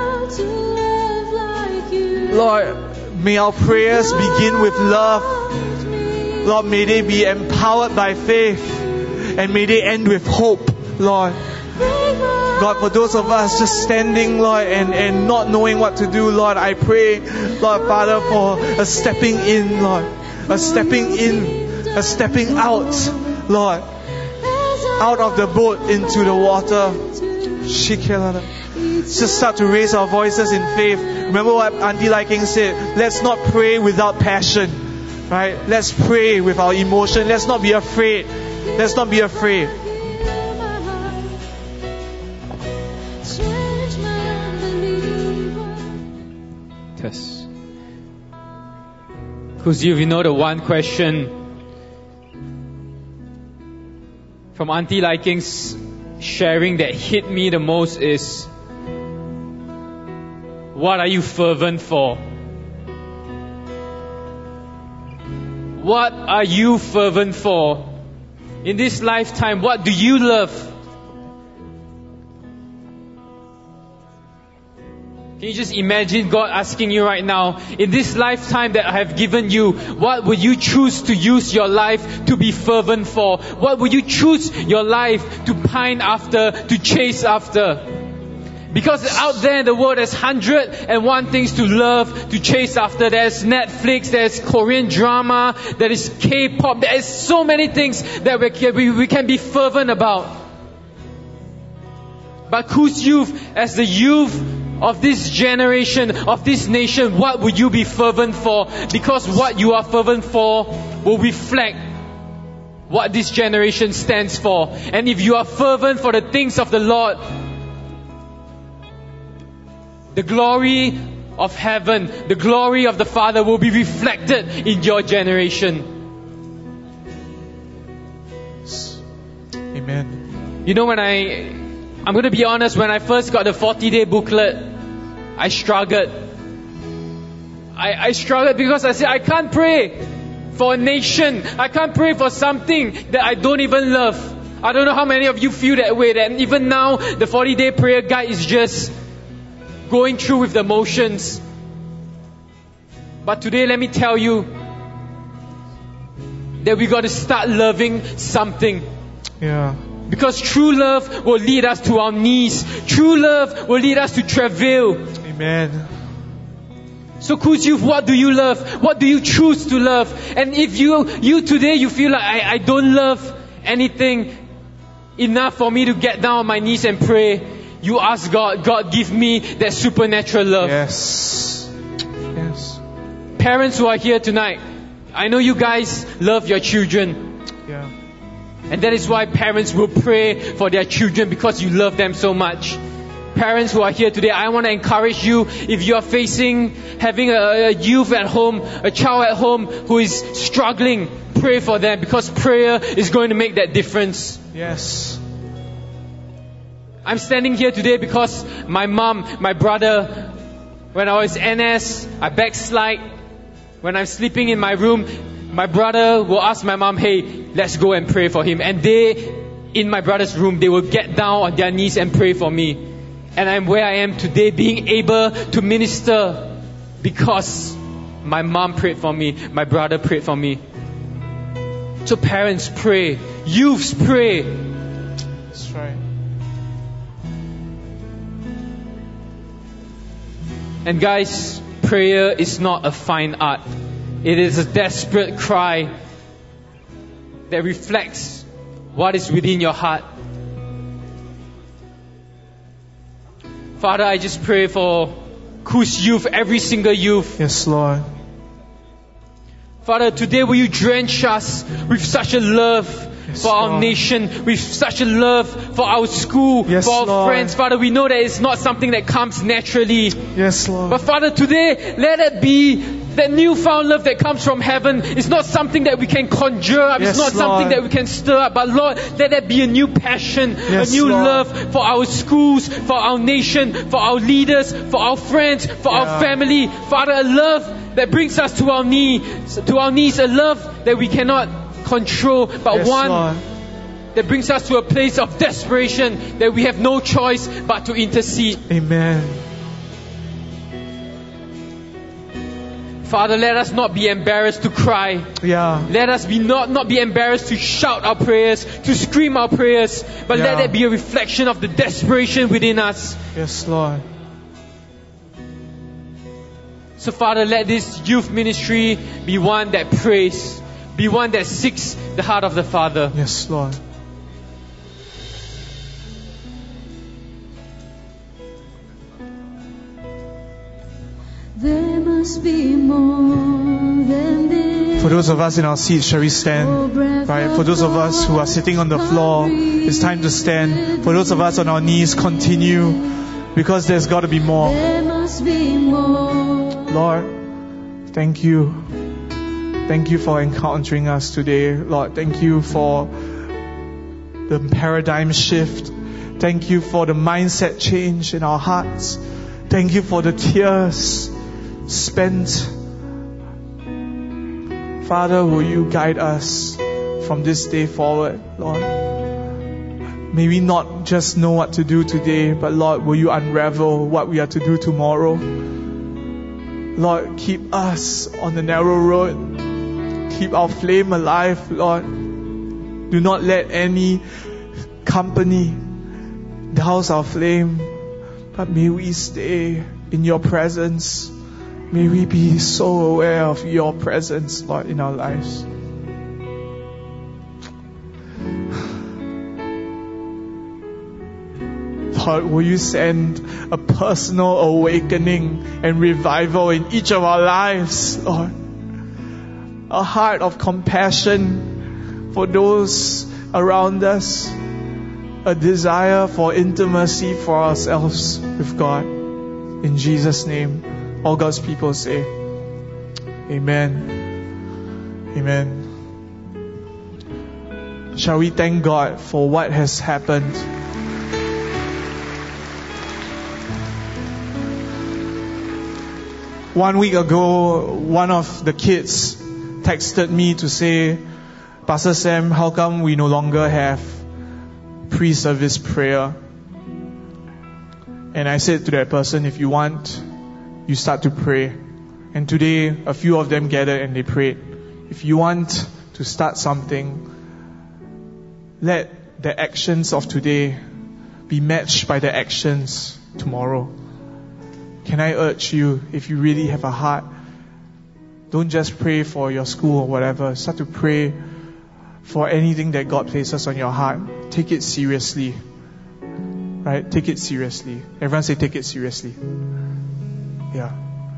Lord, may our prayers begin with love. Lord, may they be empowered by faith. And may they end with hope, Lord. God, for those of us just standing, Lord, and, and not knowing what to do, Lord, I pray, Lord, Father, for a stepping in, Lord. A stepping in. A stepping out, Lord. Out of the boat into the water. Just start to raise our voices in faith. Remember what Auntie Lai King said. Let's not pray without passion. Right? Let's pray with our emotion. Let's not be afraid. Let's not be afraid.
Yes. Because you know the one question from Auntie Lai King's sharing that hit me the most is, what are you fervent for? What are you fervent for? In this lifetime, what do you love? Can you just imagine God asking you right now, in this lifetime that I have given you, what would you choose to use your life to be fervent for? What would you choose your life to pine after, to chase after? Because out there in the world, there's hundred and one things to love, to chase after. There's Netflix, there's Korean drama, there is K-pop, there is so many things that we can, we, we can be fervent about. But Ku's youth, as the youth of this generation, of this nation, what would you be fervent for? Because what you are fervent for will reflect what this generation stands for. And if you are fervent for the things of the Lord, the glory of heaven, the glory of the Father will be reflected in your generation.
Amen.
You know, when I, I'm going to be honest, when I first got the forty-day booklet, I struggled. I, I struggled because I said, I can't pray for a nation. I can't pray for something that I don't even love. I don't know how many of you feel that way. That even now, the forty-day prayer guide is just going through with the motions. But today, let me tell you that we got to start loving something.
Yeah.
Because true love will lead us to our knees. True love will lead us to travail.
Amen.
So Ku's youth, what do you love? What do you choose to love? And if you you today you feel like I, I don't love anything enough for me to get down on my knees and pray, you ask God, God, give me that supernatural love.
Yes. Yes.
Parents who are here tonight, I know you guys love your children.
Yeah.
And that is why parents will pray for their children, because you love them so much. Parents who are here today, I want to encourage you, if you are facing having a, a youth at home, a child at home who is struggling, pray for them, because prayer is going to make that difference.
Yes.
I'm standing here today because my mom, my brother, when I was N S, I backslide. When I'm sleeping in my room, my brother will ask my mom, hey, let's go and pray for him. And they, in my brother's room, they will get down on their knees and pray for me. And I'm where I am today, being able to minister because my mom prayed for me, my brother prayed for me. So parents, pray. Youths, pray.
That's right.
And guys, prayer is not a fine art. It is a desperate cry that reflects what is within your heart. Father, I just pray for Kuz youth, every single youth.
Yes, Lord.
Father, today will you drench us with such a love
Yes,
for our
Lord.
nation, with such a love for our school,
Yes,
for our
Lord.
friends. Father, we know that it's not something that comes naturally.
Yes, Lord.
But Father, today, let it be that newfound love that comes from heaven. It's not something that we can conjure up.
Yes,
it's not something
Lord.
that we can stir up. But Lord, let that be a new passion,
Yes,
a new
Lord.
love for our schools, for our nation, for our leaders, for our friends, for
Yeah.
our family. Father, a love that brings us to our knees, to our knees, a love that we cannot control, but
Yes,
one
Lord.
that brings us to a place of desperation that we have no choice but to intercede.
Amen.
Father, let us not be embarrassed to cry.
Yeah.
Let us be not, not be embarrassed to shout our prayers, to scream our prayers, but let
Yeah.
it be a reflection of the desperation within us.
Yes, Lord.
So Father, let this youth ministry be one that prays, be one that seeks the heart of the Father.
Yes, Lord.
There must be more than this.
For those of us in our seats, shall we stand? Right. For those of us who are sitting on the floor, it's time to stand. For those of us on our knees, continue, because there's got to be more.
There must be more.
Lord, thank you. Thank you for encountering us today. Lord, thank you for the paradigm shift. Thank you for the mindset change in our hearts. Thank you for the tears spent. Father, will you guide us from this day forward, Lord? May we not just know what to do today, but Lord, will you unravel what we are to do tomorrow? Lord, keep us on the narrow road. Keep our flame alive, Lord. Do not let any company douse our flame, but may we stay in your presence. May we be so aware of your presence, Lord, in our lives. Lord, will you send a personal awakening and revival in each of our lives, Lord. A heart of compassion for those around us. A desire for intimacy for ourselves with God. In Jesus' name, all God's people say, Amen. Amen. Shall we thank God for what has happened? One week ago, one of the kids texted me to say, Pastor Sam, how come we no longer have pre-service prayer? And I said to that person, if you want, you start to pray. And today, a few of them gathered and they prayed. If you want to start something, let the actions of today be matched by the actions tomorrow. Can I urge you, if you really have a heart, don't just pray for your school or whatever. Start to pray for anything that God places on your heart. Take it seriously. Right? Take it seriously. Everyone say, take it seriously. Yeah.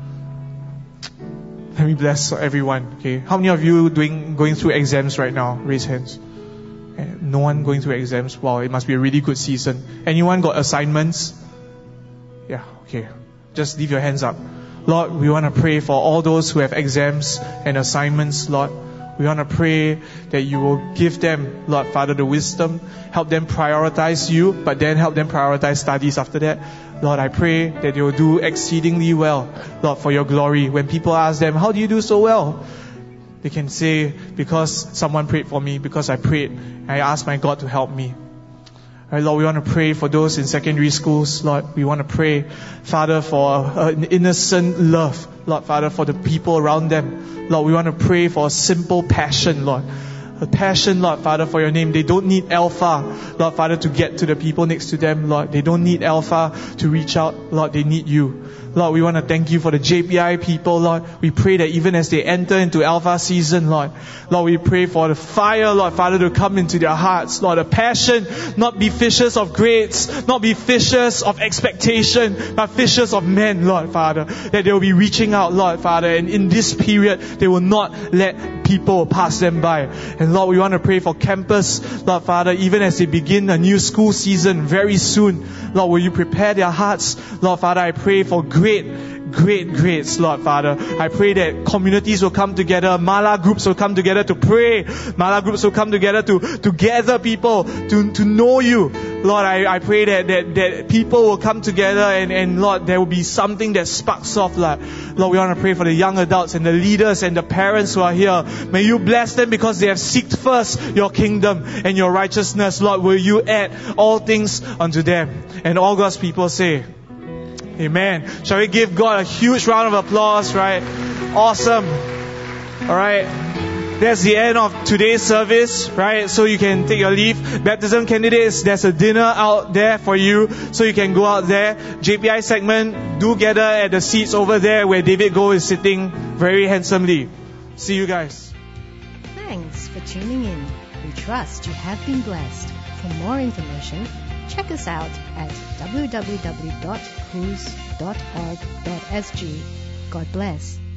Let me bless everyone. Okay. How many of you doing going through exams right now? Raise hands. No one going through exams. Wow, it must be a really good season. Anyone got assignments? Yeah, okay. Just leave your hands up. Lord, we want to pray for all those who have exams and assignments, Lord. We want to pray that you will give them, Lord Father, the wisdom, help them prioritize you, but then help them prioritize studies after that. Lord, I pray that they will do exceedingly well, Lord, for your glory. When people ask them, how do you do so well? They can say, because someone prayed for me, because I prayed, and I asked my God to help me. Alright, Lord, we want to pray for those in secondary schools. Lord, we want to pray, Father, for an innocent love. Lord, Father, for the people around them. Lord, we want to pray for a simple passion, Lord. A passion, Lord, Father, for your name. They don't need alpha, Lord, Father, to get to the people next to them, Lord. They don't need alpha to reach out, Lord. They need you. Lord, we want to thank you for the J P I people, Lord. We pray that even as they enter into alpha season, Lord, Lord, we pray for the fire, Lord, Father, to come into their hearts, Lord, a passion, not be fishers of grades, not be fishers of expectation, but fishers of men, Lord, Father, that they will be reaching out, Lord, Father, and in this period, they will not let people pass them by. And Lord, we want to pray for campus, Lord, Father, even as they begin a new school season very soon, Lord, will you prepare their hearts, Lord, Father, I pray for great, great grace, Lord, Father. I pray that communities will come together, Mala groups will come together to pray, Mala groups will come together to, to gather people, to, to know you. Lord, I, I pray that, that, that people will come together and, and Lord, there will be something that sparks off, Lord. Lord, we want to pray for the young adults and the leaders and the parents who are here. May you bless them because they have sought first your kingdom and your righteousness. Lord, will you add all things unto them? And all God's people say, Amen. Shall we give God a huge round of applause, right? Awesome. Alright. That's the end of today's service, right? So you can take your leave. Baptism candidates, there's a dinner out there for you, so you can go out there. J P I segment, do gather at the seats over there where David Goh is sitting very handsomely. See you guys.
Thanks for tuning in. We trust you have been blessed. For more information, check us out at w w w dot cruise dot org dot s g. God bless.